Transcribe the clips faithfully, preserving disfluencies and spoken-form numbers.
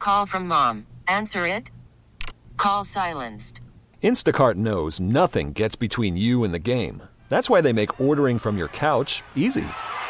Call from mom. Answer it. Call silenced. Instacart knows nothing gets between you and the game. That's why they make ordering from your couch easy.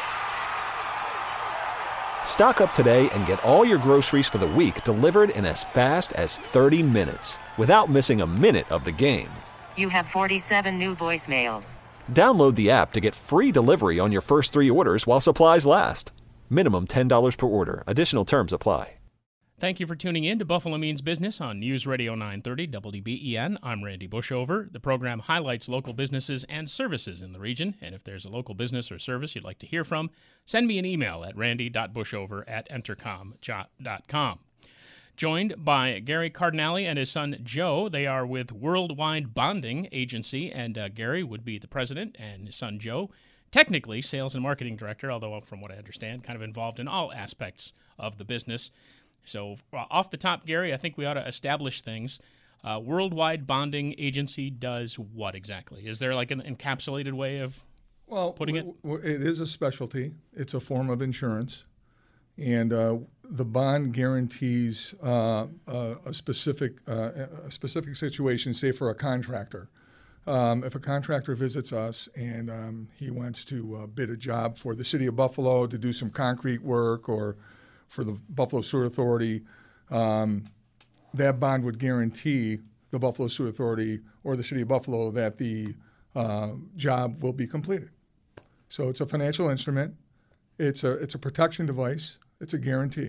Stock up today and get all your groceries for the week delivered in as fast as thirty minutes without missing a minute of the game. You have forty-seven new voicemails. Download the app to get free delivery on your first three orders while supplies last. Minimum ten dollars per order. Additional terms apply. Thank you for tuning in to Buffalo Means Business on News Radio nine thirty W B E N. I'm Randy Bushover. The program highlights local businesses and services in the region, and if there's a local business or service you'd like to hear from, send me an email at randy dot bushover at entercom dot com. Joined by Gary Cardinale and his son Joe. They are with Worldwide Bonding Agency, and uh, Gary would be the president, and his son Joe, technically sales and marketing director, although from what I understand, kind of involved in all aspects of the business. So uh, off the top, Gary, I think we ought to establish things. Uh, Worldwide Bonding Agency does what exactly? Is there like an encapsulated way of well, putting it? W- w- it is a specialty. It's a form of insurance. And uh, the bond guarantees uh, uh, a specific uh, a specific situation, say for a contractor. Um, if a contractor visits us and um, he wants to uh, bid a job for the city of Buffalo to do some concrete work or for the Buffalo Sewer Authority, um, that bond would guarantee the Buffalo Sewer Authority or the city of Buffalo that the uh, job will be completed. So it's a financial instrument. It's a it's a protection device. It's a guarantee.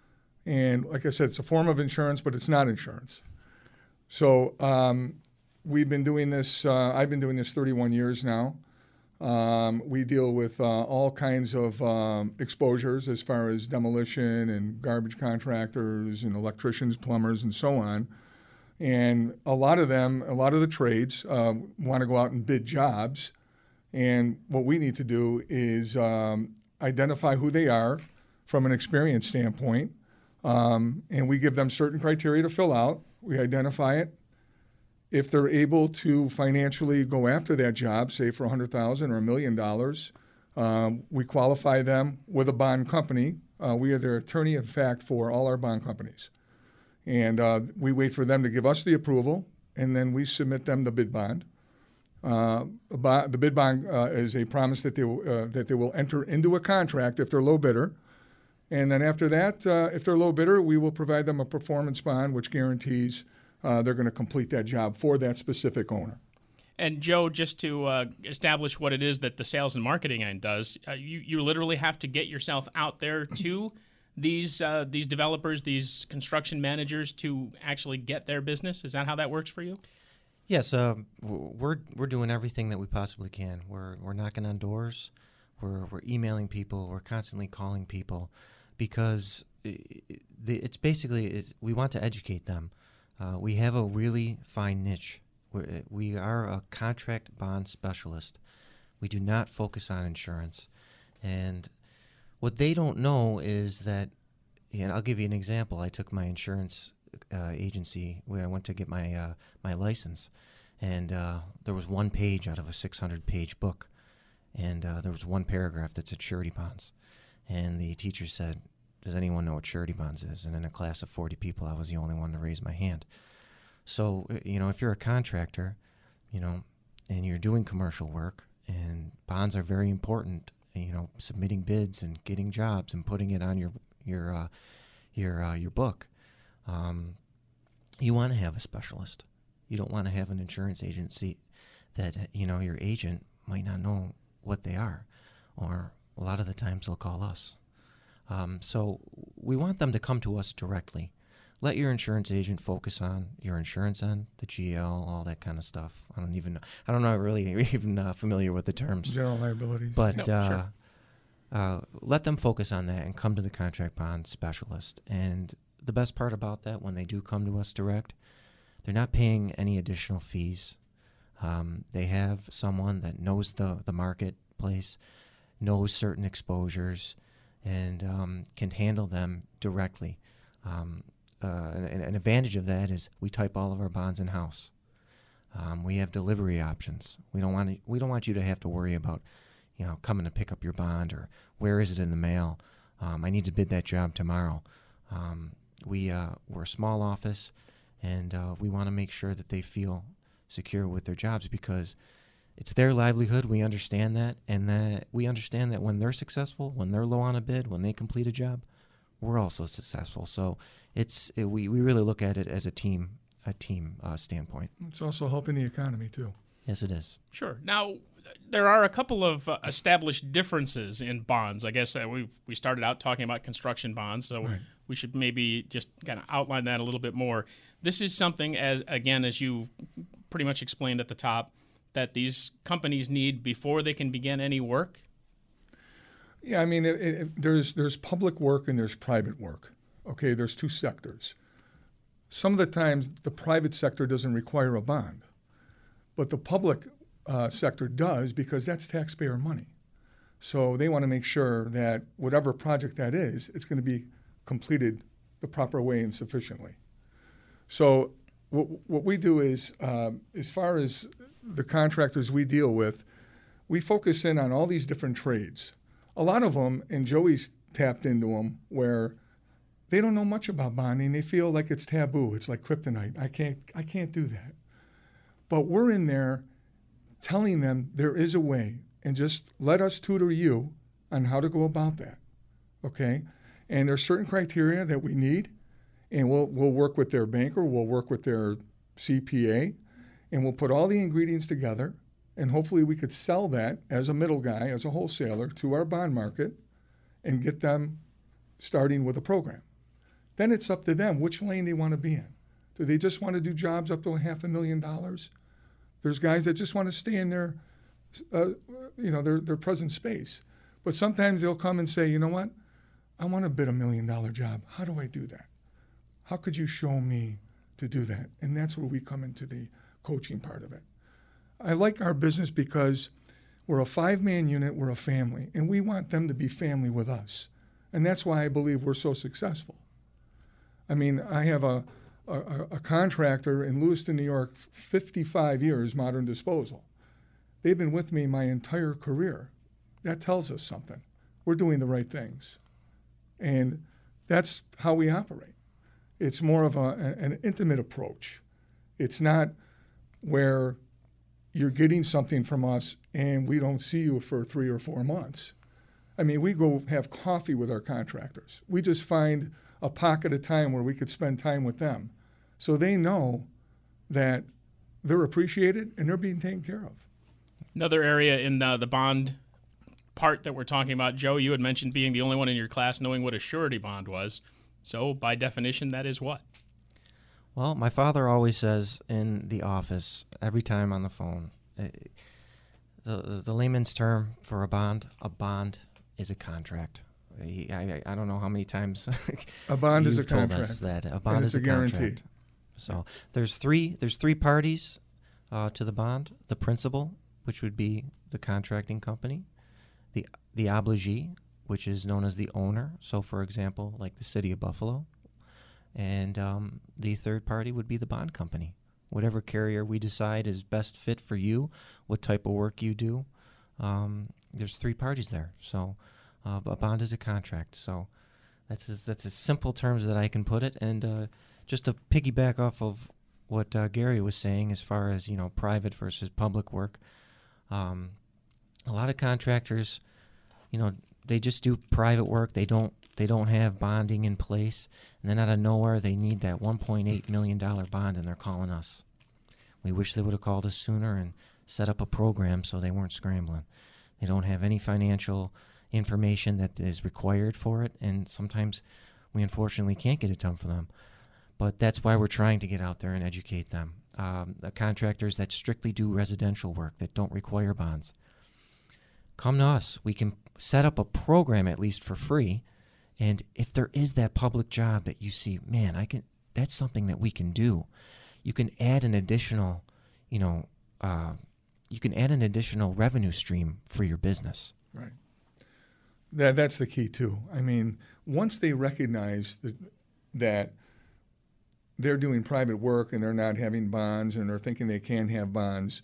And like I said, it's a form of insurance, but it's not insurance. So um, we've been doing this, uh, I've been doing this thirty-one years now. Um, we deal with uh, all kinds of um, exposures as far as demolition and garbage contractors and electricians, plumbers, and so on. And a lot of them, a lot of the trades uh, want to go out and bid jobs. And what we need to do is um, identify who they are from an experience standpoint. Um, and we give them certain criteria to fill out. We identify it. If they're able to financially go after that job, say for one hundred thousand dollars or a million dollars, um, we qualify them with a bond company. Uh, we are their attorney, in fact, for all our bond companies. And uh, we wait for them to give us the approval, and then we submit them the bid bond. Uh, the bid bond uh, is a promise that they, uh, that they will enter into a contract if they're low bidder. And then after that, uh, if they're low bidder, we will provide them a performance bond, which guarantees Uh, they're going to complete that job for that specific owner. And Joe, just to uh, establish what it is that the sales and marketing end does, uh, you, you literally have to get yourself out there to these uh, these developers, these construction managers to actually get their business. Is that how that works for you? Yes, uh, we're we're doing everything that we possibly can. We're we're knocking on doors, we're we're emailing people, we're constantly calling people, because it, it's basically it's, we want to educate them. Uh, we have a really fine niche. We're, we are a contract bond specialist. We do not focus on insurance. And what they don't know is that, and I'll give you an example. I took my insurance uh, agency where I went to get my uh, my license, and uh, there was one page out of a six hundred page book, and uh, there was one paragraph that said surety bonds. And the teacher said, does anyone know what surety bonds is? And in a class of forty people, I was the only one to raise my hand. So, you know, if you're a contractor, you know, and you're doing commercial work, and bonds are very important, you know, submitting bids and getting jobs and putting it on your your uh, your uh, your book, um, you want to have a specialist. You don't want to have an insurance agency that, you know, your agent might not know what they are, or a lot of the times they'll call us. Um, so we want them to come to us directly. Let your insurance agent focus on your insurance end, the G L, all that kind of stuff. I don't even know. I don't know really even uh, familiar with the terms. General liability. But no, uh, sure. uh, let them focus on that and come to the contract bond specialist. And the best part about that, when they do come to us direct, they're not paying any additional fees. Um, they have someone that knows the, the marketplace, knows certain exposures, and um, can handle them directly. Um, uh, an, an advantage of that is we type all of our bonds in-house. Um, we have delivery options. We don't want to, we don't want you to have to worry about, you know, coming to pick up your bond or where is it in the mail. Um, I need to bid that job tomorrow. Um, We uh, we're a small office, and uh, we want to make sure that they feel secure with their jobs because it's their livelihood. We understand that, and that we understand that when they're successful, when they're low on a bid, when they complete a job, we're also successful. So it's it, we we really look at it as a team a team uh, standpoint. It's also helping the economy too. Yes, it is. Sure. Now, there are a couple of uh, established differences in bonds. I guess uh, we we started out talking about construction bonds, so Right. we should maybe just kind of outline that a little bit more. This is something, as again, as you pretty much explained at the top, that these companies need before they can begin any work. Yeah, I mean, it, it, there's there's public work and there's private work. Okay, there's two sectors. Some of the times, the private sector doesn't require a bond, but the public uh, sector does because that's taxpayer money. So they want to make sure that whatever project that is, it's going to be completed the proper way and sufficiently. So what, what we do is, uh, as far as the contractors we deal with, we focus in on all these different trades. A lot of them, and Joey's tapped into them, where they don't know much about bonding. They feel like it's taboo. It's like kryptonite. I can't, I can't do that. But we're in there telling them there is a way, and just let us tutor you on how to go about that, okay? And there's certain criteria that we need, and we'll we'll work with their banker, we'll work with their C P A, and we'll put all the ingredients together, and hopefully we could sell that as a middle guy, as a wholesaler, to our bond market and get them starting with a program. Then it's up to them which lane they want to be in. Do they just want to do jobs up to a half a million dollars? There's guys that just want to stay in their, uh, you know, their, their present space. But sometimes they'll come and say, you know what? I want to bid a million dollar job. How do I do that? How could you show me to do that? And that's where we come into the coaching part of it. I like our business because we're a five-man unit, we're a family, and we want them to be family with us. And that's why I believe we're so successful. I mean, I have a, a, a contractor in Lewiston, New York, fifty-five years, Modern Disposal. They've been with me my entire career. That tells us something. We're doing the right things. And that's how we operate. It's more of a, an intimate approach. It's not where you're getting something from us and we don't see you for three or four months. I mean, we go have coffee with our contractors. We just find a pocket of time where we could spend time with them. So they know that they're appreciated and they're being taken care of. Another area in uh, the bond part that we're talking about, Joe, you had mentioned being the only one in your class knowing what a surety bond was. So by definition, that is what? Well, my father always says in the office, every time on the phone, uh, the, the layman's term for a bond, a bond is a contract. He, I, I don't know how many times A bond is a you've told contract. us that a bond And is it's a, a guarantee. contract. So there's three there's three parties uh, to the bond: the principal, which would be the contracting company, the the obligee, which is known as the owner. So, for example, like the city of Buffalo, and um, the third party would be the bond company. Whatever carrier we decide is best fit for you, what type of work you do. Um, there's three parties there. So. Uh, a bond is a contract, so that's as, that's as simple terms that I can put it. And uh, just to piggyback off of what uh, Gary was saying, as far as you know, private versus public work, um, a lot of contractors, you know, they just do private work. They don't they don't have bonding in place, and then out of nowhere they need that one point eight million dollar bond, and they're calling us. We wish they would have called us sooner and set up a program so they weren't scrambling. They don't have any financial information that is required for it, and sometimes we unfortunately can't get it done for them. But that's why we're trying to get out there and educate them. Um, the contractors that strictly do residential work that don't require bonds, come to us. We can set up a program at least for free, and if there is that public job that you see, man, I can. That's something that we can do. You can add an additional, you know, uh, you can add an additional revenue stream for your business. Right. That that's the key too. I mean, once they recognize that that they're doing private work and they're not having bonds and they're thinking they can have bonds,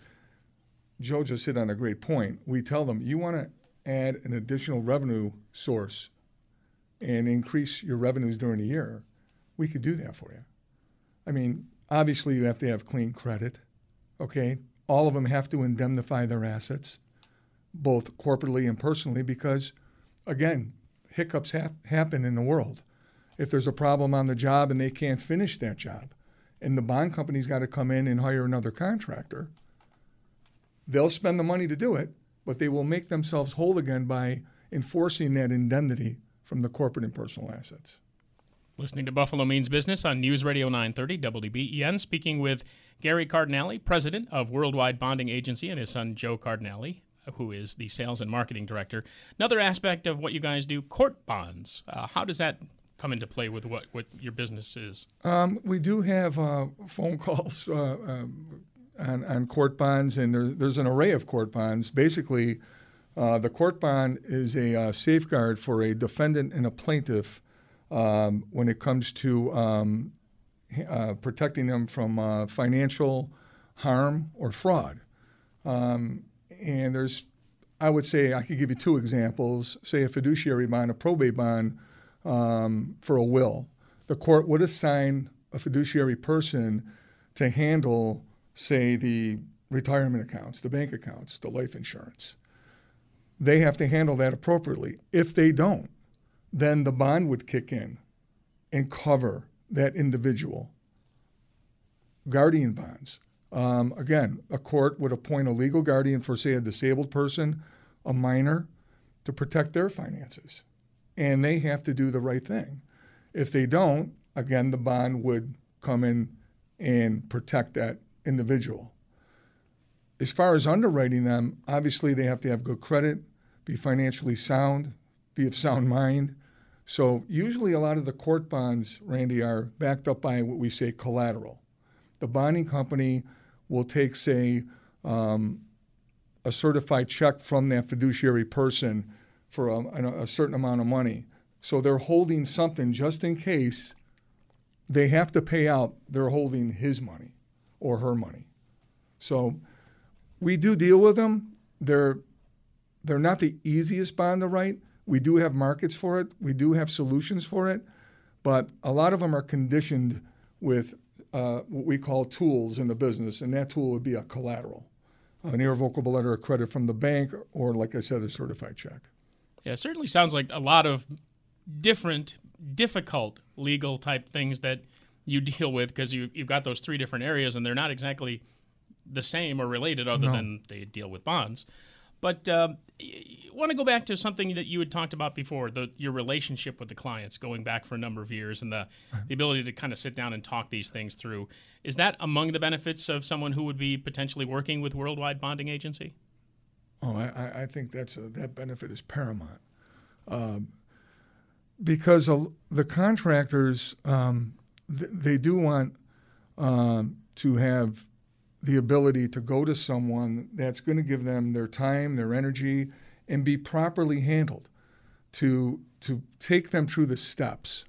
Joe just hit on a great point. We tell them, you want to add an additional revenue source and increase your revenues during the year, we could do that for you. I mean, obviously you have to have clean credit, okay? All of them have to indemnify their assets, both corporately and personally, because, again, hiccups ha- happen in the world. If there's a problem on the job and they can't finish that job, and the bond company's got to come in and hire another contractor, they'll spend the money to do it, but they will make themselves whole again by enforcing that indemnity from the corporate and personal assets. Listening to Buffalo Means Business on News Radio nine thirty W B E N, speaking with Gary Cardinale, president of Worldwide Bonding Agency, and his son Joe Cardinale, who is the sales and marketing director. Another aspect of what you guys do, court bonds. Uh, how does that come into play with what, what your business is? Um, we do have uh, phone calls uh, um, on, on court bonds, and there, there's an array of court bonds. Basically, uh, the court bond is a uh, safeguard for a defendant and a plaintiff um, when it comes to um, uh, protecting them from uh, financial harm or fraud. Um, and there's, I would say, I could give you two examples. Say a fiduciary bond, a probate bond um, for a will. The court would assign a fiduciary person to handle, say, the retirement accounts, the bank accounts, the life insurance. They have to handle that appropriately. If they don't, then the bond would kick in and cover that individual. Guardian bonds. Um, again, a court would appoint a legal guardian for, say, a disabled person, a minor, to protect their finances. And they have to do the right thing. If they don't, again, the bond would come in and protect that individual. As far as underwriting them, obviously they have to have good credit, be financially sound, be of sound mind. So usually a lot of the court bonds, Randy, are backed up by what we say collateral. The bonding company will take, say, um, a certified check from that fiduciary person for a, a certain amount of money. So they're holding something just in case they have to pay out, they're holding his money or her money. So we do deal with them. They're, they're not the easiest bond to write. We do have markets for it. We do have solutions for it. But a lot of them are conditioned with uh, what we call tools in the business, and that tool would be a collateral, an irrevocable letter of credit from the bank, or, like I said, a certified check. Yeah, it certainly sounds like a lot of different, difficult legal type things that you deal with, because you, you've got those three different areas, and they're not exactly the same or related other No. than they deal with bonds. But um, I want to go back to something that you had talked about before, the, your relationship with the clients going back for a number of years, and the, the ability to kind of sit down and talk these things through. Is that among the benefits of someone who would be potentially working with Worldwide Bonding Agency? Oh, I, I think that's a, that benefit is paramount. Um, because a, the contractors, um, th- they do want um, to have the ability to go to someone that's going to give them their time, their energy, and be properly handled, to to take them through the steps.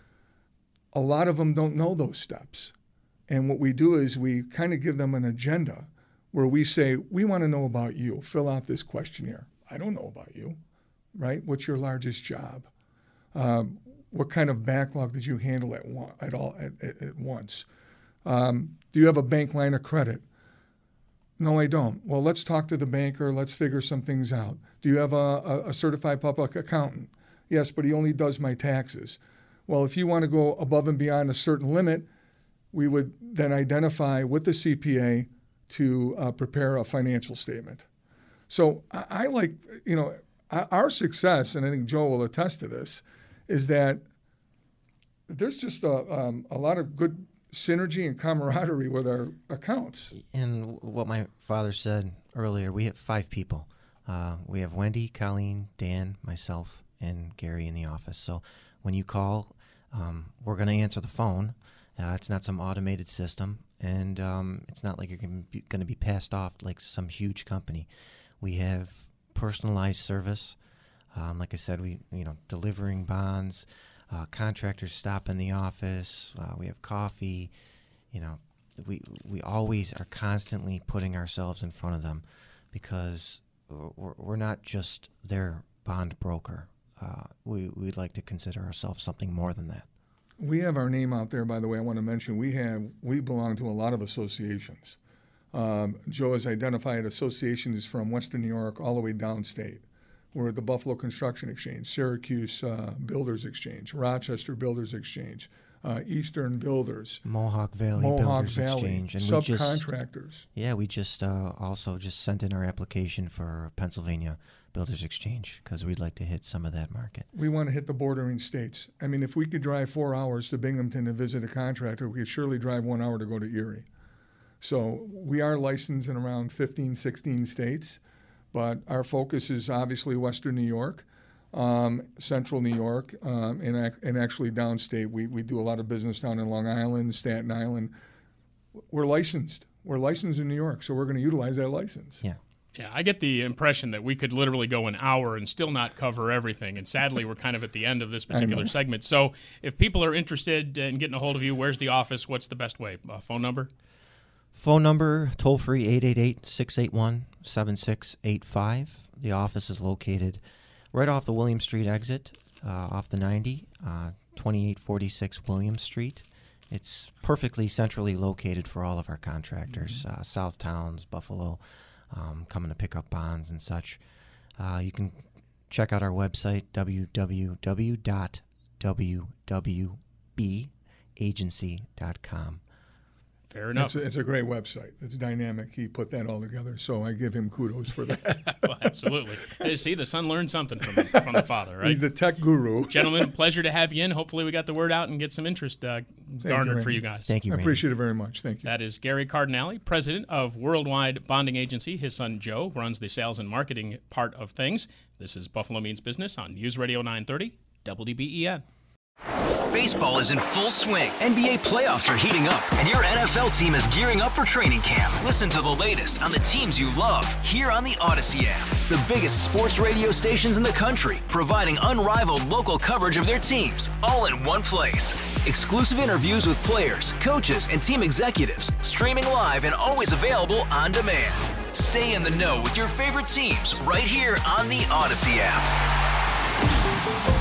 A lot of them don't know those steps. And what we do is we kind of give them an agenda where we say, we want to know about you. Fill out this questionnaire. I don't know about you, right? What's your largest job? Um, what kind of backlog did you handle at, one, at, all, at, at, at once? Um, do you have a bank line of credit? No, I don't. Well, let's talk to the banker. Let's figure some things out. Do you have a, a, a certified public accountant? Yes, but he only does my taxes. Well, if you want to go above and beyond a certain limit, we would then identify with the C P A to uh, prepare a financial statement. So I, I like, you know, our success, and I think Joe will attest to this, is that there's just a, um, a lot of good synergy and camaraderie with our accounts. And what my father said earlier, we have five people. Uh, we have Wendy, Colleen, Dan, myself, and Gary in the office. So when you call, um, we're going to answer the phone. Uh, it's not some automated system, and um, it's not like you're going to be passed off like some huge company. We have personalized service. Um, like I said, we you know delivering bonds. Uh, contractors stop in the office. Uh, we have coffee. You know, we we always are constantly putting ourselves in front of them, because we're, we're not just their bond broker. Uh, we we'd like to consider ourselves something more than that. We have our name out there, by the way. I want to mention we have we belong to a lot of associations. Um, Joe has identified associations from Western New York all the way downstate. We're at the Buffalo Construction Exchange, Syracuse uh, Builders Exchange, Rochester Builders Exchange, uh, Eastern Builders, Mohawk Valley Mohawk Builders Valley, Exchange, and subcontractors. We just, yeah, we just uh, also just sent in our application for Pennsylvania Builders Exchange because we'd like to hit some of that market. We want to hit the bordering states. I mean, if we could drive four hours to Binghamton to visit a contractor, we could surely drive one hour to go to Erie. So we are licensed in around fifteen, sixteen states, but our focus is obviously Western New York, um, Central New York, um, and, ac- and actually downstate. We, we do a lot of business down in Long Island, Staten Island. We're licensed. We're licensed in New York, so we're going to utilize that license. Yeah. Yeah, I get the impression that we could literally go an hour and still not cover everything. And sadly, we're kind of at the end of this particular segment. So if people are interested in getting a hold of you, where's the office? What's the best way? Uh, phone number? Phone number, toll-free, eight eight eight, six eight one, seven six eight five. The office is located right off the William Street exit, uh, off the ninety, uh, twenty-eight forty-six William Street. It's perfectly centrally located for all of our contractors, mm-hmm. uh, South Towns, Buffalo, um, coming to pick up bonds and such. Uh, you can check out our website, w w w dot w w b agency dot com. Fair enough. It's a, it's a great website. It's dynamic. He put that all together, so I give him kudos for that. Well, absolutely. Hey, see, the son learned something from, from the father, right? He's the tech guru. Gentlemen, pleasure to have you in. Hopefully we got the word out and get some interest uh, garnered you, for you guys. Thank you, I Randy. appreciate it very much. Thank you. That is Gary Cardinale, president of Worldwide Bonding Agency. His son, Joe, runs the sales and marketing part of things. This is Buffalo Means Business on News Radio nine thirty, W B E N. Baseball is in full swing. N B A playoffs are heating up, and your N F L team is gearing up for training camp. Listen to the latest on the teams you love here on the Odyssey app. The biggest sports radio stations in the country, providing unrivaled local coverage of their teams, all in one place. Exclusive interviews with players, coaches, and team executives, streaming live and always available on demand. Stay in the know with your favorite teams right here on the Odyssey app.